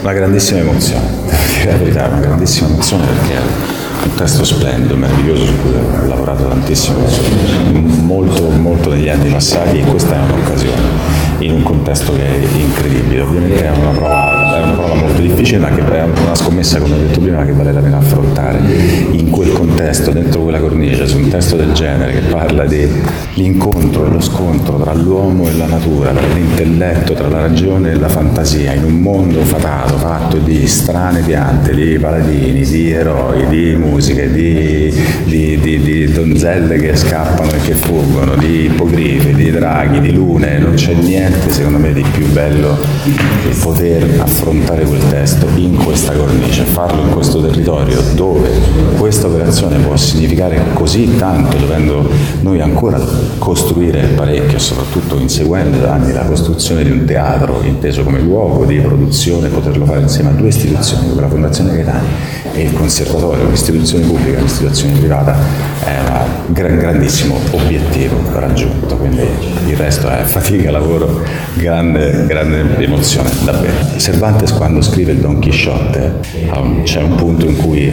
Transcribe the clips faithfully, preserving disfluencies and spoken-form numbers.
Una grandissima emozione, devo dire la verità, una grandissima emozione perché è un testo splendido, meraviglioso, su cui ho lavorato tantissimo, molto, molto negli anni passati, e questa è un'occasione in un contesto che è incredibile. Ovviamente è una prova, è una prova molto difficile, ma che è una scommessa, come ho detto prima, che vale la pena affrontare. In quel contesto, dentro quella cornice, su un testo del genere che parla dell'incontro e lo scontro tra l'uomo e la natura, tra l'intelletto, tra la ragione e la fantasia, in un mondo fatato, fatto di strane piante, di paladini, di eroi, di musiche, di, di, di, di donzelle che scappano e che fuggono, di ippogrifi, di draghi, di lune, non c'è niente secondo me di più bello che poter affrontare quel testo in questa cornice, farlo in questo territorio dove questa operazione può significare così tanto, dovendo noi ancora costruire parecchio, soprattutto inseguendo da anni la costruzione di un teatro inteso come luogo di produzione, poterlo fare insieme a due istituzioni come la Fondazione Gaetani e il Conservatorio, un'istituzione pubblica, un'istituzione privata, è un gran, grandissimo obiettivo raggiunto, quindi il resto è fatica, lavoro, grande, grande emozione, davvero. Cervantes, quando scrive il Don Chisciotte, c'è un punto in cui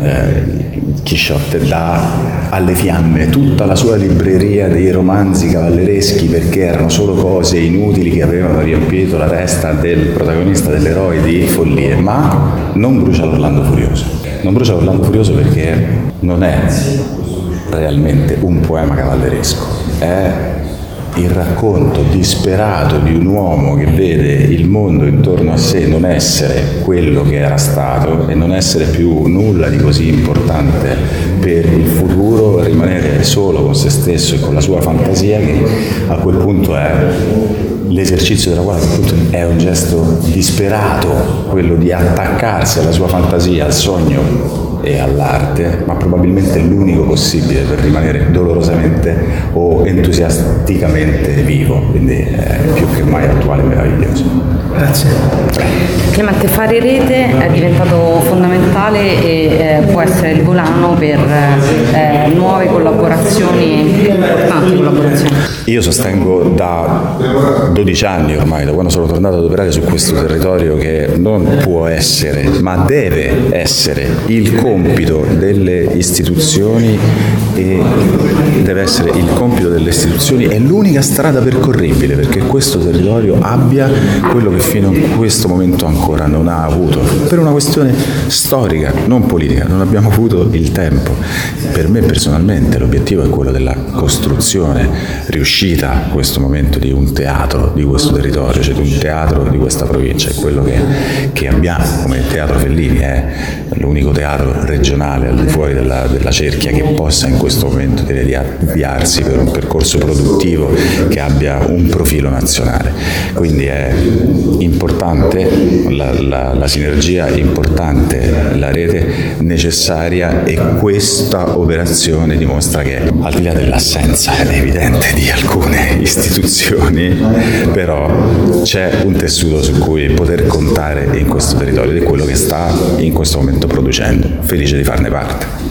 eh, Chisciotte dà alle fiamme tutta la sua libreria dei romanzi cavallereschi, perché erano solo cose inutili che avevano riempito la testa del protagonista, dell'eroe, di follie, ma non brucia l'Orlando Furioso. Non brucia l'Orlando Furioso perché non è realmente un poema cavalleresco, è il racconto disperato di un uomo che vede il mondo intorno a sé non essere quello che era stato e non essere più nulla di così importante per il futuro, rimanere solo con se stesso e con la sua fantasia, che a quel punto è l'esercizio della quale appunto è un gesto disperato, quello di attaccarsi alla sua fantasia, al sogno e all'arte, ma probabilmente è l'unico possibile per rimanere dolorosamente o entusiasticamente vivo, quindi è più che mai attuale e meraviglioso. Grazie. Clemente, fare rete è diventato fondamentale e eh, può essere il volano per eh, nuove collaborazioni, importanti collaborazioni. Io sostengo da dodici anni ormai, da quando sono tornato ad operare su questo territorio, che non può essere, ma deve essere il compito delle istituzioni, e deve essere il compito delle istituzioni, è l'unica strada percorribile perché questo territorio abbia quello che fino a questo momento ancora non ha avuto, per una questione storica, non politica. Non abbiamo avuto il tempo. Per me personalmente l'obiettivo è quello della costruzione riuscita in questo momento di un teatro di questo territorio, cioè di un teatro di questa provincia. È quello che, che abbiamo come il Teatro Fellini, è l'unico teatro regionale al di fuori della, della cerchia che possa in questo momento dire di avviarsi per un percorso produttivo che abbia un profilo nazionale. Quindi è importante la, la, la sinergia, è importante la rete necessaria, e questa operazione dimostra che, al di là dell'assenza evidente di alcune istituzioni, però c'è un tessuto su cui poter contare in questo territorio, ed è quello che sta in questo momento producendo. Felice di farne parte.